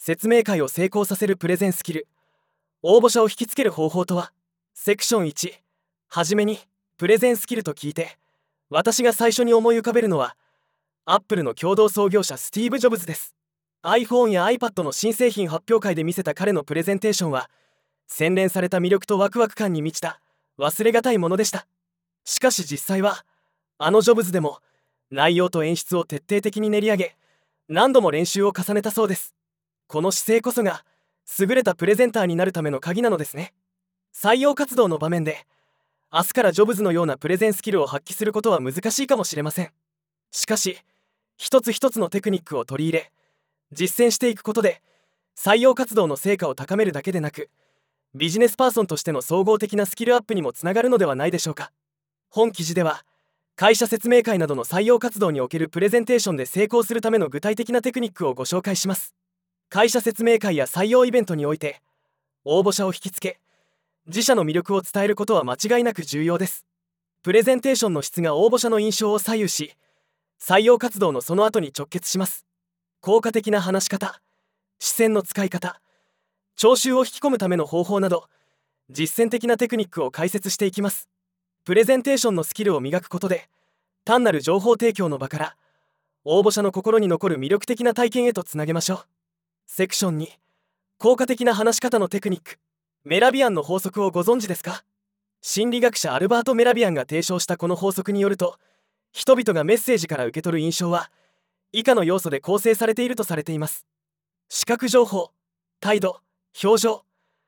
説明会を成功させるプレゼンスキル。応募者を引きつける方法とは。セクション1。はじめにプレゼンスキルと聞いて私が最初に思い浮かべるのはアップルの共同創業者スティーブ・ジョブズです。 iPhone や iPad の新製品発表会で見せた彼のプレゼンテーションは洗練された魅力とワクワク感に満ちた忘れがたいものでした。しかし実際はあのジョブズでも内容と演出を徹底的に練り上げ何度も練習を重ねたそうです。この姿勢こそが優れたプレゼンターになるための鍵なのですね。採用活動の場面で明日からジョブズのようなプレゼンスキルを発揮することは難しいかもしれません。しかし一つ一つのテクニックを取り入れ実践していくことで採用活動の成果を高めるだけでなくビジネスパーソンとしての総合的なスキルアップにもつながるのではないでしょうか。本記事では会社説明会などの採用活動におけるプレゼンテーションで成功するための具体的なテクニックをご紹介します。会社説明会や採用イベントにおいて応募者を引きつけ自社の魅力を伝えることは間違いなく重要です。プレゼンテーションの質が応募者の印象を左右し採用活動のその後に直結します。効果的な話し方、視線の使い方、聴衆を引き込むための方法など実践的なテクニックを解説していきます。プレゼンテーションのスキルを磨くことで単なる情報提供の場から応募者の心に残る魅力的な体験へとつなげましょう。セクション2。効果的な話し方のテクニック。メラビアンの法則をご存知ですか？心理学者アルバート・メラビアンが提唱したこの法則によると人々がメッセージから受け取る印象は以下の要素で構成されているとされています。視覚情報、態度、表情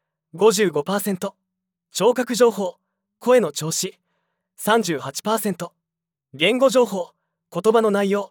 55%、 聴覚情報、声の調子 38%、 言語情報、言葉の内容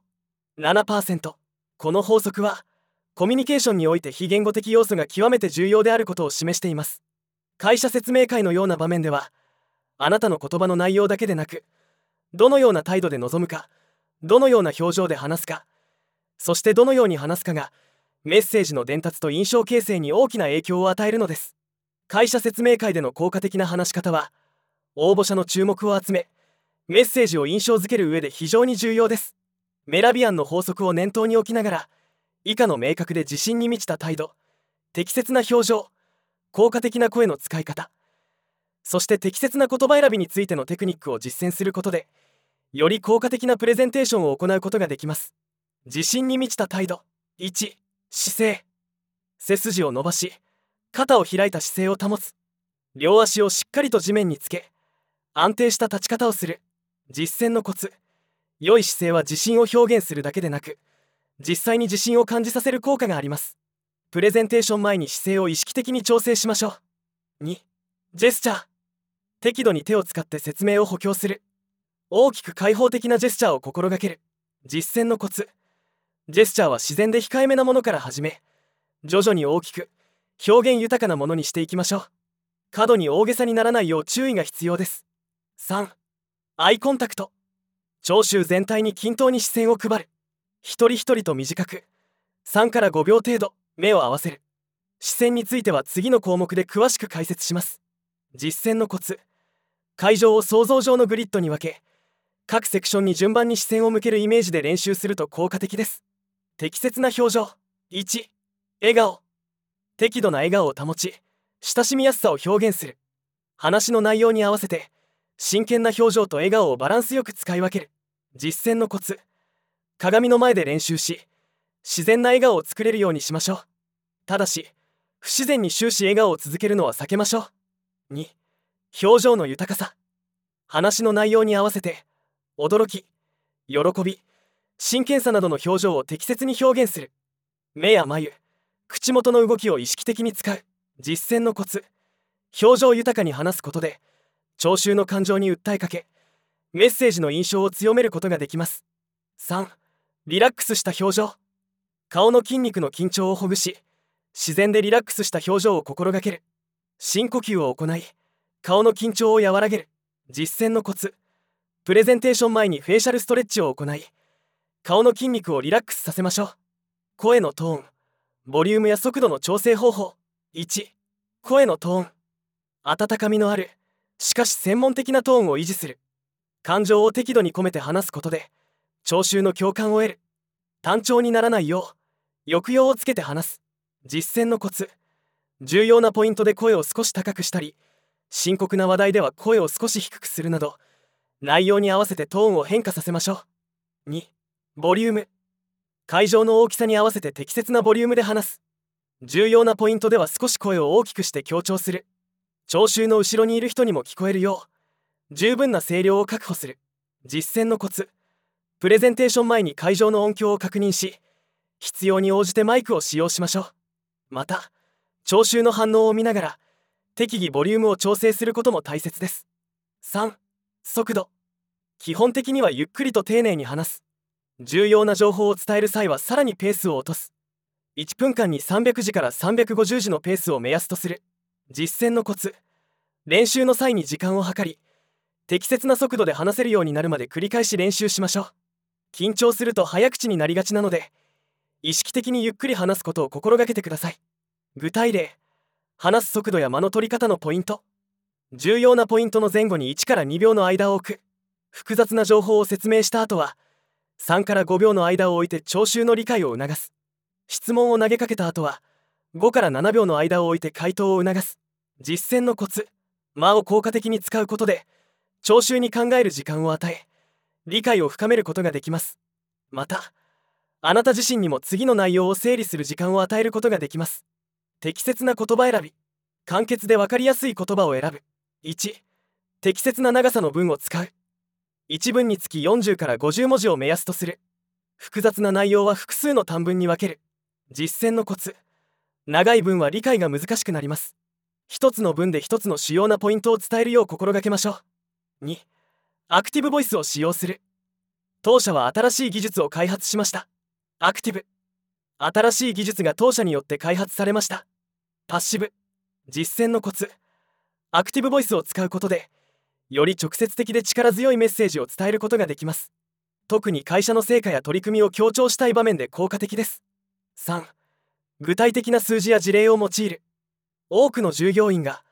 7%。 この法則はコミュニケーションにおいて非言語的要素が極めて重要であることを示しています。会社説明会のような場面ではあなたの言葉の内容だけでなくどのような態度で臨むか、どのような表情で話すか、そしてどのように話すかがメッセージの伝達と印象形成に大きな影響を与えるのです。会社説明会での効果的な話し方は応募者の注目を集めメッセージを印象づける上で非常に重要です。メラビアンの法則を念頭に置きながら以下の明確で自信に満ちた態度、適切な表情、効果的な声の使い方、そして適切な言葉選びについてのテクニックを実践することでより効果的なプレゼンテーションを行うことができます。自信に満ちた態度。1、姿勢。背筋を伸ばし肩を開いた姿勢を保つ。両足をしっかりと地面につけ安定した立ち方をする。実践のコツ。良い姿勢は自信を表現するだけでなく実際に自信を感じさせる効果があります。プレゼンテーション前に姿勢を意識的に調整しましょう。2、ジェスチャー。適度に手を使って説明を補強する。大きく開放的なジェスチャーを心がける。実践のコツ。ジェスチャーは自然で控えめなものから始め徐々に大きく表現豊かなものにしていきましょう。過度に大げさにならないよう注意が必要です。3、アイコンタクト。聴衆全体に均等に視線を配る。一人一人と短く3から5秒程度目を合わせる。視線については次の項目で詳しく解説します。実践のコツ。会場を想像上のグリッドに分け各セクションに順番に視線を向けるイメージで練習すると効果的です。適切な表情。1、笑顔。適度な笑顔を保ち親しみやすさを表現する。話の内容に合わせて真剣な表情と笑顔をバランスよく使い分ける。実践のコツ。鏡の前で練習し自然な笑顔を作れるようにしましょう。ただし不自然に終始笑顔を続けるのは避けましょう。2、表情の豊かさ。話の内容に合わせて驚き、喜び、真剣さなどの表情を適切に表現する。目や眉、口元の動きを意識的に使う。実践のコツ。表情豊かに話すことで聴衆の感情に訴えかけメッセージの印象を強めることができます。3、リラックスした表情。顔の筋肉の緊張をほぐし自然でリラックスした表情を心がける。深呼吸を行い顔の緊張を和らげる。実践のコツ。プレゼンテーション前にフェイシャルストレッチを行い顔の筋肉をリラックスさせましょう。声のトーン、ボリュームや速度の調整方法。1、声のトーン。温かみのあるしかし専門的なトーンを維持する。感情を適度に込めて話すことで聴衆の共感を得る。単調にならないよう抑揚をつけて話す。 実践のコツ。重要なポイントで声を少し高くしたり、深刻な話題では声を少し低くするなど、内容に合わせてトーンを変化させましょう。2、ボリューム。会場の大きさに合わせて適切なボリュームで話す。重要なポイントでは少し声を大きくして強調する。聴衆の後ろにいる人にも聞こえるよう、十分な声量を確保する。実践のコツ。プレゼンテーション前に会場の音響を確認し、必要に応じてマイクを使用しましょう。また、聴衆の反応を見ながら、適宜ボリュームを調整することも大切です。3、速度。基本的にはゆっくりと丁寧に話す。重要な情報を伝える際はさらにペースを落とす。1分間に300字から350字のペースを目安とする。実践のコツ。練習の際に時間を計り、適切な速度で話せるようになるまで繰り返し練習しましょう。緊張すると早口になりがちなので、意識的にゆっくり話すことを心がけてください。具体例。話す速度や間の取り方のポイント。重要なポイントの前後に1から2秒の間を置く。複雑な情報を説明した後は、3から5秒の間を置いて聴衆の理解を促す。質問を投げかけた後は、5から7秒の間を置いて回答を促す。実践のコツ。間を効果的に使うことで、聴衆に考える時間を与え、理解を深めることができます。また、あなた自身にも次の内容を整理する時間を与えることができます。適切な言葉選び。簡潔で分かりやすい言葉を選ぶ。1、適切な長さの文を使う。1文につき40から50文字を目安とする。複雑な内容は複数の短文に分ける。実践のコツ。長い文は理解が難しくなります。一つの文で一つの主要なポイントを伝えるよう心がけましょう。2、アクティブボイスを使用する。当社は新しい技術を開発しました。アクティブ。新しい技術が当社によって開発されました。パッシブ。実践のコツ。アクティブボイスを使うことで、より直接的で力強いメッセージを伝えることができます。特に会社の成果や取り組みを強調したい場面で効果的です。3、具体的な数字や事例を用いる。多くの従業員の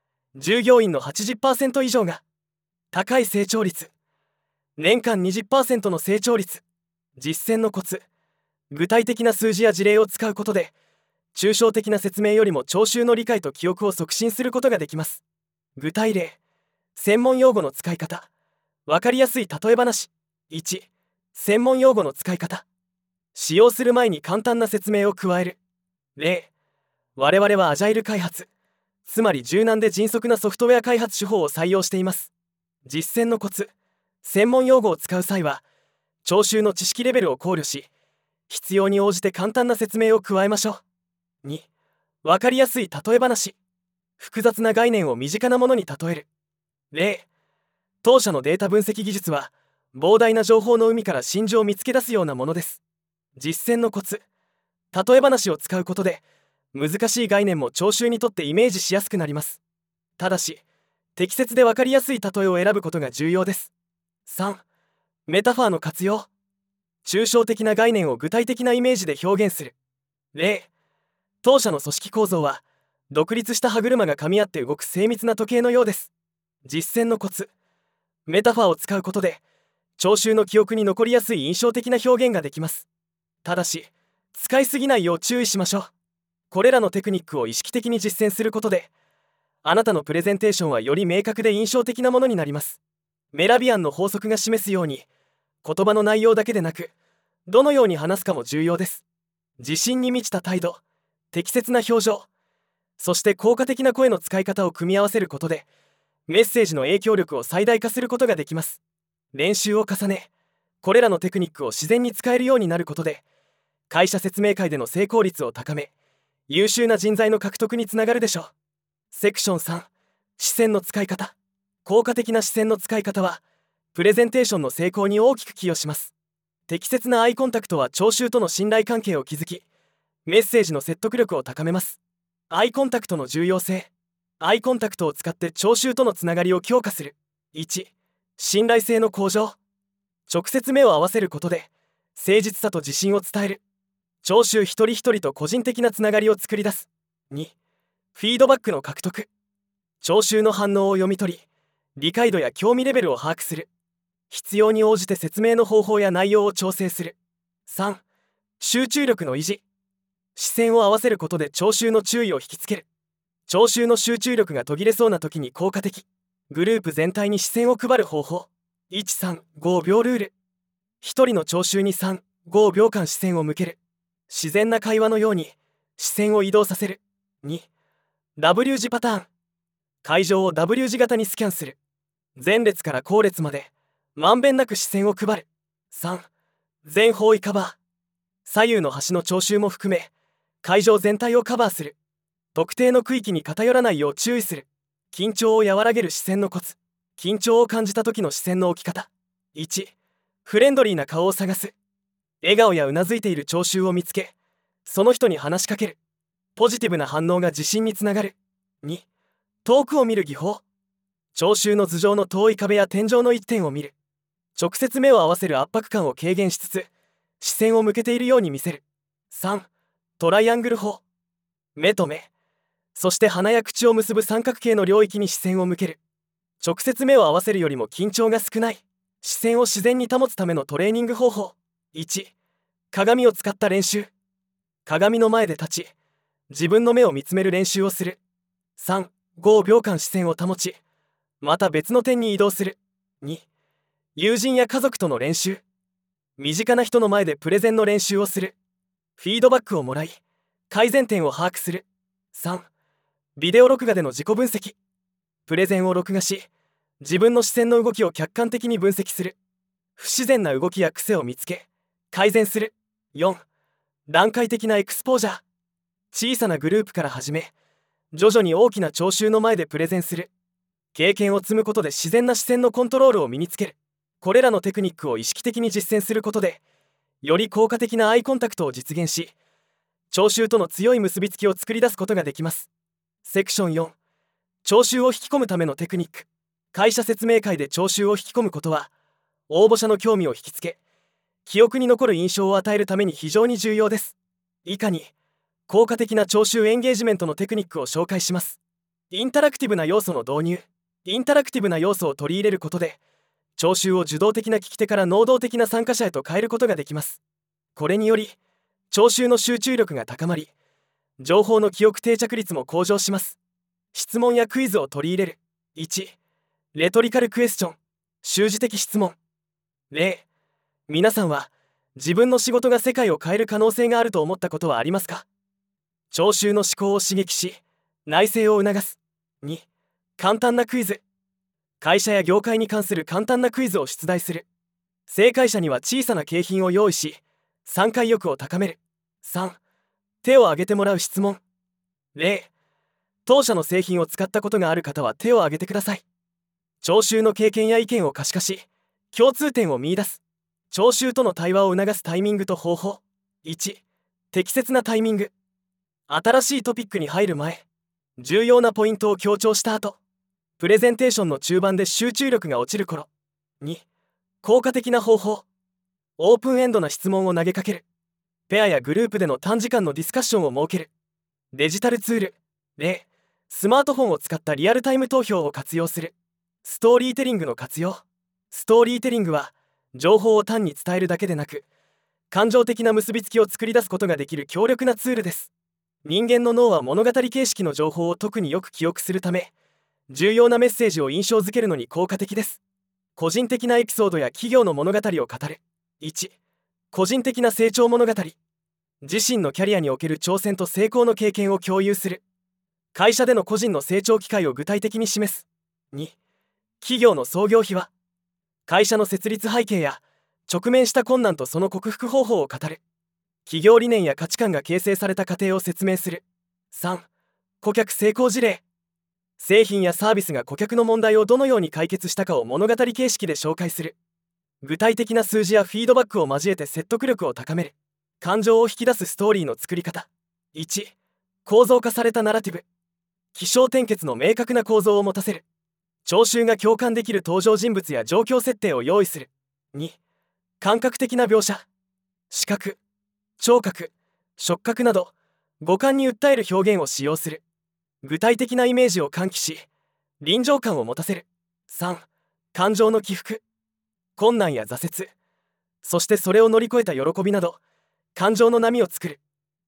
80% 以上が高い成長率、年間 20% の成長率。実践のコツ。具体的な数字や事例を使うことで、抽象的な説明よりも聴衆の理解と記憶を促進することができます。具体例。専門用語の使い方。わかりやすい例え話。1、専門用語の使い方。使用する前に簡単な説明を加える。例。我々はアジャイル開発、つまり柔軟で迅速なソフトウェア開発手法を採用しています。実践のコツ。専門用語を使う際は、聴衆の知識レベルを考慮し、必要に応じて簡単な説明を加えましょう。2、わかりやすい例え話。複雑な概念を身近なものに例える。例。当社のデータ分析技術は、膨大な情報の海から真珠を見つけ出すようなものです。実践のコツ。例え話を使うことで、難しい概念も聴衆にとってイメージしやすくなります。ただし、適切で分かりやすい例えを選ぶことが重要です。3、メタファーの活用。抽象的な概念を具体的なイメージで表現する。例。当社の組織構造は、独立した歯車が噛み合って動く精密な時計のようです。実践のコツ。メタファーを使うことで、聴衆の記憶に残りやすい印象的な表現ができます。ただし、使いすぎないよう注意しましょう。これらのテクニックを意識的に実践することで、あなたのプレゼンテーションはより明確で印象的なものになります。メラビアンの法則が示すように、言葉の内容だけでなく、どのように話すかも重要です。自信に満ちた態度、適切な表情、そして効果的な声の使い方を組み合わせることで、メッセージの影響力を最大化することができます。練習を重ね、これらのテクニックを自然に使えるようになることで、会社説明会での成功率を高め、優秀な人材の獲得につながるでしょう。セクション3、視線の使い方。効果的な視線の使い方は、プレゼンテーションの成功に大きく寄与します。適切なアイコンタクトは聴衆との信頼関係を築き、メッセージの説得力を高めます。アイコンタクトの重要性。アイコンタクトを使って聴衆とのつながりを強化する。1、信頼性の向上。直接目を合わせることで、誠実さと自信を伝える。聴衆一人一人と個人的なつながりを作り出す。2、フィードバックの獲得。聴衆の反応を読み取り、理解度や興味レベルを把握する。必要に応じて説明の方法や内容を調整する。3、集中力の維持。 視線を合わせることで聴衆の注意を引きつける。聴衆の集中力が途切れそうな時に効果的。グループ全体に視線を配る方法。1-3-5秒ルール。一人の聴衆に3-5秒間視線を向ける。自然な会話のように視線を移動させる。2W 字パターン。会場を W 字型にスキャンする。前列から後列までまんべんなく視線を配る。3. 全方位カバー。左右の端の聴衆も含め会場全体をカバーする。特定の区域に偏らないよう注意する。緊張を和らげる視線のコツ。緊張を感じた時の視線の置き方。1. フレンドリーな顔を探す。笑顔やうなずいている聴衆を見つけ、その人に話しかける。ポジティブな反応が自信につながる。2. 遠くを見る技法。聴衆の頭上の遠い壁や天井の一点を見る。直接目を合わせる圧迫感を軽減しつつ視線を向けているように見せる。3. トライアングル法。目と目、そして鼻や口を結ぶ三角形の領域に視線を向ける。直接目を合わせるよりも緊張が少ない視線を自然に保つためのトレーニング方法。1. 鏡を使った練習。鏡の前で立ち自分の目を見つめる練習をする。3-5秒間視線を保ちまた別の点に移動する。2. 友人や家族との練習。身近な人の前でプレゼンの練習をする。フィードバックをもらい改善点を把握する。3. ビデオ録画での自己分析。プレゼンを録画し自分の視線の動きを客観的に分析する。不自然な動きや癖を見つけ改善する。4. 段階的なエクスポージャー。小さなグループから始め徐々に大きな聴衆の前でプレゼンする。経験を積むことで自然な視線のコントロールを身につける。これらのテクニックを意識的に実践することでより効果的なアイコンタクトを実現し聴衆との強い結びつきを作り出すことができます。セクション4。聴衆を引き込むためのテクニック。会社説明会で聴衆を引き込むことは応募者の興味を引きつけ記憶に残る印象を与えるために非常に重要です。以下に効果的な聴衆エンゲージメントのテクニックを紹介します。インタラクティブな要素の導入。インタラクティブな要素を取り入れることで聴衆を受動的な聞き手から能動的な参加者へと変えることができます。これにより聴衆の集中力が高まり情報の記憶定着率も向上します。質問やクイズを取り入れる。1. レトリカルクエスチョン。習字的質問。例、皆さんは自分の仕事が世界を変える可能性があると思ったことはありますか？聴衆の思考を刺激し内省を促す。2. 簡単なクイズ。会社や業界に関する簡単なクイズを出題する。正解者には小さな景品を用意し参加意欲を高める。3. 手を挙げてもらう質問。例、当社の製品を使ったことがある方は手を挙げてください。聴衆の経験や意見を可視化し共通点を見出す。聴衆との対話を促すタイミングと方法。1. 適切なタイミング。新しいトピックに入る前重要なポイントを強調した後プレゼンテーションの中盤で集中力が落ちる頃。2. 効果的な方法。オープンエンドな質問を投げかける。ペアやグループでの短時間のディスカッションを設ける。デジタルツール。例、スマートフォンを使ったリアルタイム投票を活用する。ストーリーテリングの活用。ストーリーテリングは情報を単に伝えるだけでなく感情的な結びつきを作り出すことができる強力なツールです。人間の脳は物語形式の情報を特によく記憶するため重要なメッセージを印象づけるのに効果的です。個人的なエピソードや企業の物語を語る。1. 個人的な成長物語。自身のキャリアにおける挑戦と成功の経験を共有する。会社での個人の成長機会を具体的に示す。2. 企業の創業秘話。会社の設立背景や直面した困難とその克服方法を語る。企業理念や価値観が形成された過程を説明する。3. 顧客成功事例。製品やサービスが顧客の問題をどのように解決したかを物語形式で紹介する。具体的な数字やフィードバックを交えて説得力を高める。感情を引き出すストーリーの作り方。1. 構造化されたナラティブ。起承転結の明確な構造を持たせる。聴衆が共感できる登場人物や状況設定を用意する。2. 感覚的な描写。視覚、聴覚、触覚など五感に訴える表現を使用する。具体的なイメージを喚起し臨場感を持たせる。3. 感情の起伏。困難や挫折、そしてそれを乗り越えた喜びなど感情の波を作る。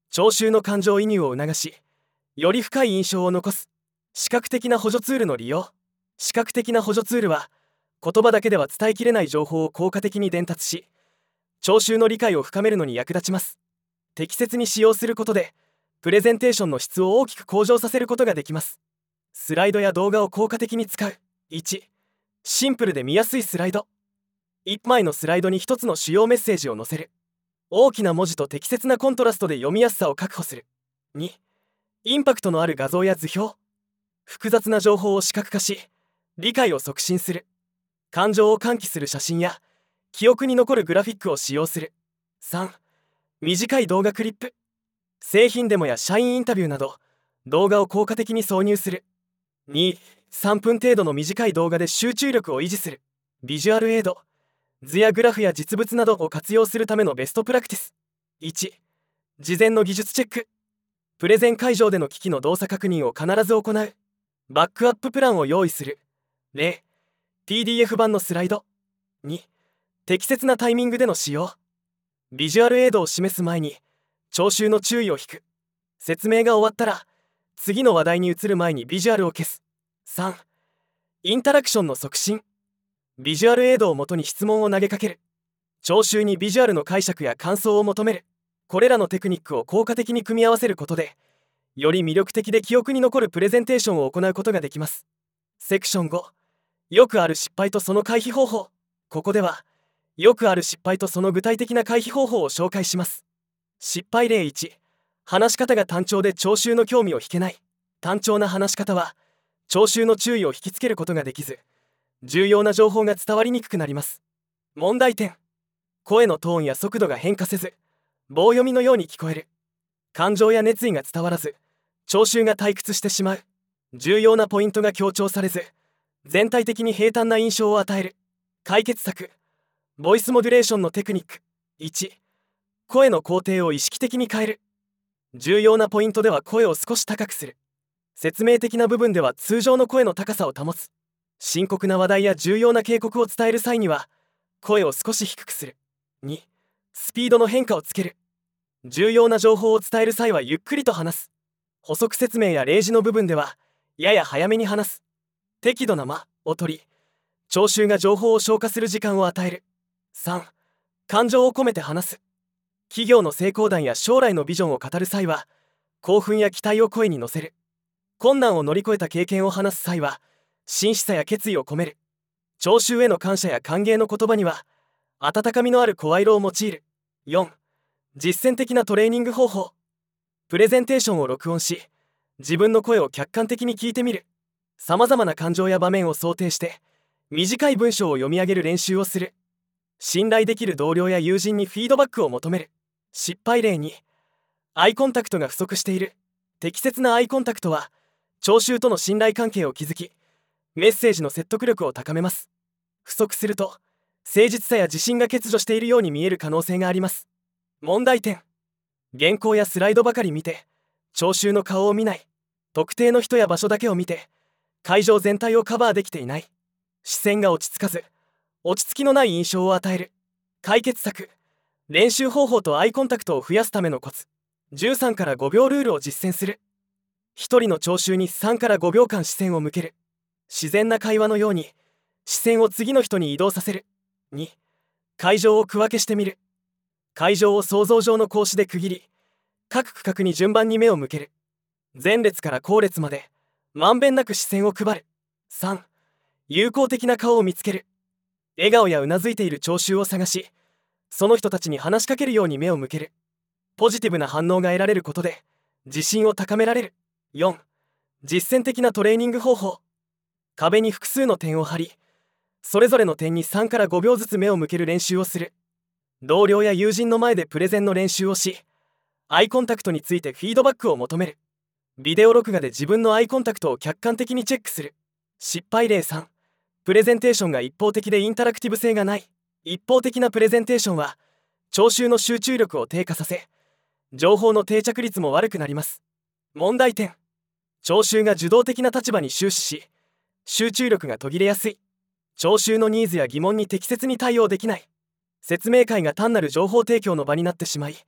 聴衆の感情移入を促し、より深い印象を残す。視覚的な補助ツールの利用。視覚的な補助ツールは、言葉だけでは伝えきれない情報を効果的に伝達し、聴衆の理解を深めるのに役立ちます。適切に使用することで、プレゼンテーションの質を大きく向上させることができます。スライドや動画を効果的に使う。1、シンプルで見やすいスライド。1枚のスライドに1つの主要メッセージを載せる。大きな文字と適切なコントラストで読みやすさを確保する。2、インパクトのある画像や図表。複雑な情報を視覚化し、理解を促進する。感情を喚起する写真や記憶に残るグラフィックを使用する。3、短い動画クリップ。製品デモや社員インタビューなど動画を効果的に挿入する。2、3分程度の短い動画で集中力を維持する。ビジュアルエイド。図やグラフや実物などを活用するためのベストプラクティス。1、事前の技術チェック。プレゼン会場での機器の動作確認を必ず行う。バックアッププランを用意する。例、PDF 版のスライド。2、適切なタイミングでの使用。ビジュアルエイドを示す前に聴衆の注意を引く。説明が終わったら次の話題に移る前にビジュアルを消す。3、インタラクションの促進。ビジュアルエイドをもとに質問を投げかける。聴衆にビジュアルの解釈や感想を求める。これらのテクニックを効果的に組み合わせることで、より魅力的で記憶に残るプレゼンテーションを行うことができます。セクション5、よくある失敗とその回避方法。ここではよくある失敗とその具体的な回避方法を紹介します。失敗例1、話し方が単調で聴衆の興味を引けない。単調な話し方は聴衆の注意を引きつけることができず、重要な情報が伝わりにくくなります。問題点、声のトーンや速度が変化せず棒読みのように聞こえる。感情や熱意が伝わらず聴衆が退屈してしまう。重要なポイントが強調されず全体的に平坦な印象を与える。解決策、ボイスモデュレーションのテクニック。1、声の工程を意識的に変える。重要なポイントでは声を少し高くする。説明的な部分では通常の声の高さを保つ。深刻な話題や重要な警告を伝える際には声を少し低くする。2、スピードの変化をつける。重要な情報を伝える際はゆっくりと話す。補足説明や例示の部分ではやや早めに話す。適度な間を取り、聴衆が情報を消化する時間を与える。3、感情を込めて話す。企業の成功談や将来のビジョンを語る際は興奮や期待を声に乗せる。困難を乗り越えた経験を話す際は真摯さや決意を込める。聴衆への感謝や歓迎の言葉には温かみのある声色を用いる。4、実践的なトレーニング方法。プレゼンテーションを録音し自分の声を客観的に聞いてみる。さまざまな感情や場面を想定して短い文章を読み上げる練習をする。信頼できる同僚や友人にフィードバックを求める。失敗例に、アイコンタクトが不足している。適切なアイコンタクトは聴衆との信頼関係を築きメッセージの説得力を高めます。不足すると誠実さや自信が欠如しているように見える可能性があります。問題点、原稿やスライドばかり見て聴衆の顔を見ない。特定の人や場所だけを見て会場全体をカバーできていない。視線が落ち着かず落ち着きのない印象を与える。解決策、練習方法とアイコンタクトを増やすためのコツ。13から5秒ルールを実践する。一人の聴衆に3から5秒間視線を向ける。自然な会話のように視線を次の人に移動させる。2、会場を区分けしてみる。会場を想像上の格子で区切り各区画に順番に目を向ける。前列から後列までまんべんなく視線を配る。3、友好的な顔を見つける。笑顔やうなずいている聴衆を探しその人たちに話しかけるように目を向ける。ポジティブな反応が得られることで自信を高められる。4、実践的なトレーニング方法。壁に複数の点を貼りそれぞれの点に3から5秒ずつ目を向ける練習をする。同僚や友人の前でプレゼンの練習をしアイコンタクトについてフィードバックを求める。ビデオ録画で自分のアイコンタクトを客観的にチェックする。失敗例3、プレゼンテーションが一方的でインタラクティブ性がない。一方的なプレゼンテーションは聴衆の集中力を低下させ情報の定着率も悪くなります。問題点、聴衆が受動的な立場に終始し集中力が途切れやすい。聴衆のニーズや疑問に適切に対応できない。説明会が単なる情報提供の場になってしまい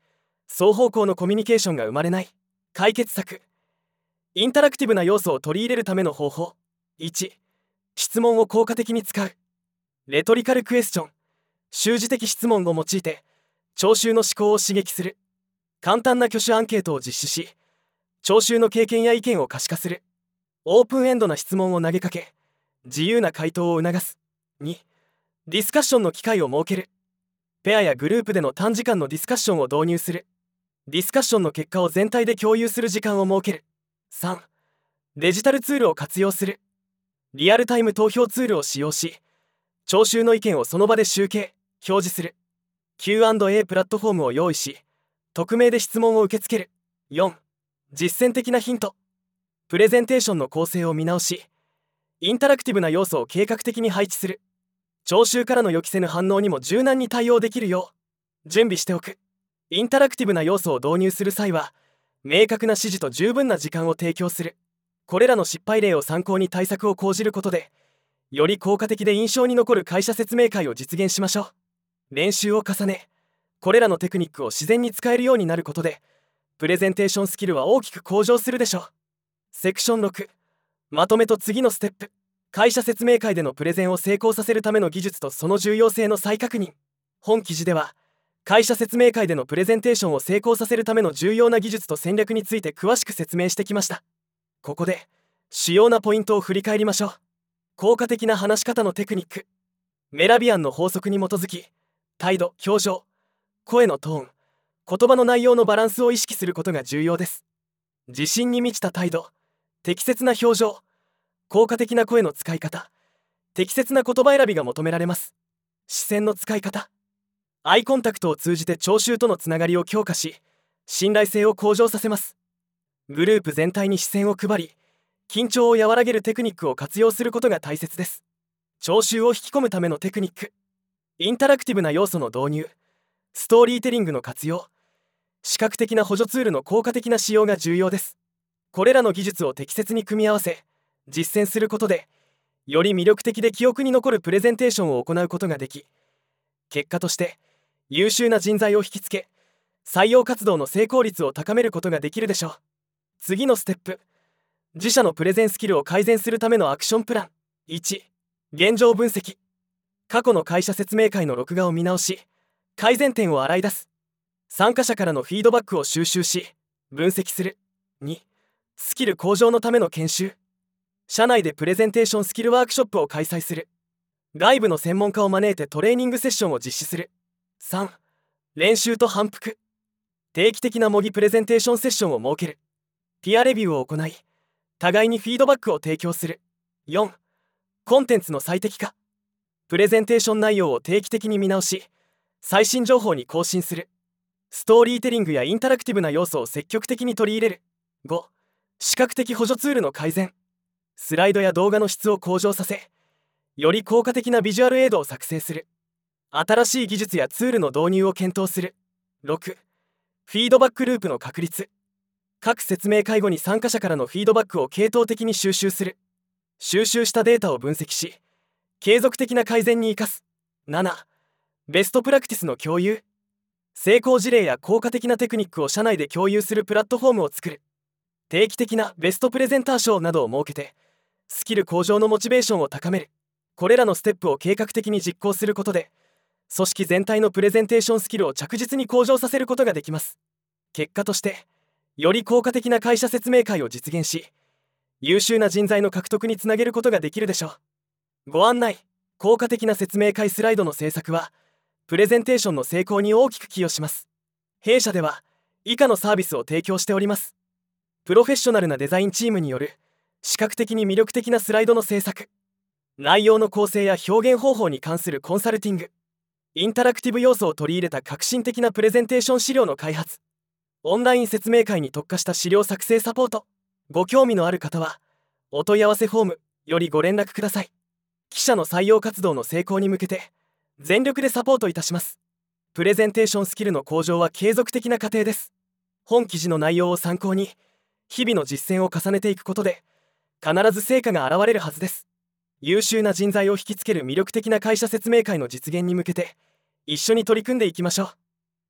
双方向のコミュニケーションが生まれない解決策。インタラクティブな要素を取り入れるための方法。1、質問を効果的に使う。レトリカルクエスチョン、習字的質問を用いて聴衆の思考を刺激する。簡単な挙手アンケートを実施し、聴衆の経験や意見を可視化する。オープンエンドな質問を投げかけ、自由な回答を促す。2、ディスカッションの機会を設ける。ペアやグループでの短時間のディスカッションを導入する。ディスカッションの結果を全体で共有する時間を設ける。3、デジタルツールを活用する。リアルタイム投票ツールを使用し、聴衆の意見をその場で集計、表示する。Q&A プラットフォームを用意し、匿名で質問を受け付ける。4、実践的なヒント。プレゼンテーションの構成を見直し、インタラクティブな要素を計画的に配置する。聴衆からの予期せぬ反応にも柔軟に対応できるよう準備しておく。インタラクティブな要素を導入する際は、明確な指示と十分な時間を提供する。これらの失敗例を参考に対策を講じることで、より効果的で印象に残る会社説明会を実現しましょう。練習を重ね、これらのテクニックを自然に使えるようになることで、プレゼンテーションスキルは大きく向上するでしょう。セクション6、まとめと次のステップ。会社説明会でのプレゼンを成功させるための技術とその重要性の再確認。本記事では、会社説明会でのプレゼンテーションを成功させるための重要な技術と戦略について詳しく説明してきました。ここで主要なポイントを振り返りましょう。効果的な話し方のテクニック。メラビアンの法則に基づき、態度、表情、声のトーン、言葉の内容のバランスを意識することが重要です。自信に満ちた態度、適切な表情、効果的な声の使い方、適切な言葉選びが求められます。視線の使い方。アイコンタクトを通じて聴衆とのつながりを強化し、信頼性を向上させます。グループ全体に視線を配り、緊張を和らげるテクニックを活用することが大切です。聴衆を引き込むためのテクニック。インタラクティブな要素の導入、ストーリーテリングの活用、視覚的な補助ツールの効果的な使用が重要です。これらの技術を適切に組み合わせ、実践することで、より魅力的で記憶に残るプレゼンテーションを行うことができ、結果として優秀な人材を引きつけ、採用活動の成功率を高めることができるでしょう。次のステップ。自社のプレゼンスキルを改善するためのアクションプラン。1、現状分析。過去の会社説明会の録画を見直し、改善点を洗い出す。参加者からのフィードバックを収集し、分析する。2、スキル向上のための研修。社内でプレゼンテーションスキルワークショップを開催する。外部の専門家を招いてトレーニングセッションを実施する。3、練習と反復。定期的な模擬プレゼンテーションセッションを設ける。ピアレビューを行い、互いにフィードバックを提供する。4、コンテンツの最適化。プレゼンテーション内容を定期的に見直し、最新情報に更新する。ストーリーテリングやインタラクティブな要素を積極的に取り入れる。5、視覚的補助ツールの改善。スライドや動画の質を向上させ、より効果的なビジュアルエイドを作成する。新しい技術やツールの導入を検討する。6、フィードバックループの確立。各説明会後に参加者からのフィードバックを系統的に収集する。収集したデータを分析し、継続的な改善に生かす。7、ベストプラクティスの共有。成功事例や効果的なテクニックを社内で共有するプラットフォームを作る。定期的なベストプレゼンター賞などを設けて、スキル向上のモチベーションを高める。これらのステップを計画的に実行することで、組織全体のプレゼンテーションスキルを着実に向上させることができます。結果として、より効果的な会社説明会を実現し、優秀な人材の獲得につなげることができるでしょう。ご案内。効果的な説明会スライドの制作は、プレゼンテーションの成功に大きく寄与します。弊社では、以下のサービスを提供しております。プロフェッショナルなデザインチームによる、視覚的に魅力的なスライドの制作。内容の構成や表現方法に関するコンサルティング。インタラクティブ要素を取り入れた革新的なプレゼンテーション資料の開発。オンライン説明会に特化した資料作成サポート。ご興味のある方は、お問い合わせフォームよりご連絡ください。記者の採用活動の成功に向けて、全力でサポートいたします。プレゼンテーションスキルの向上は継続的な過程です。本記事の内容を参考に、日々の実践を重ねていくことで、必ず成果が現れるはずです。優秀な人材を引きつける魅力的な会社説明会の実現に向けて、一緒に取り組んでいきましょう。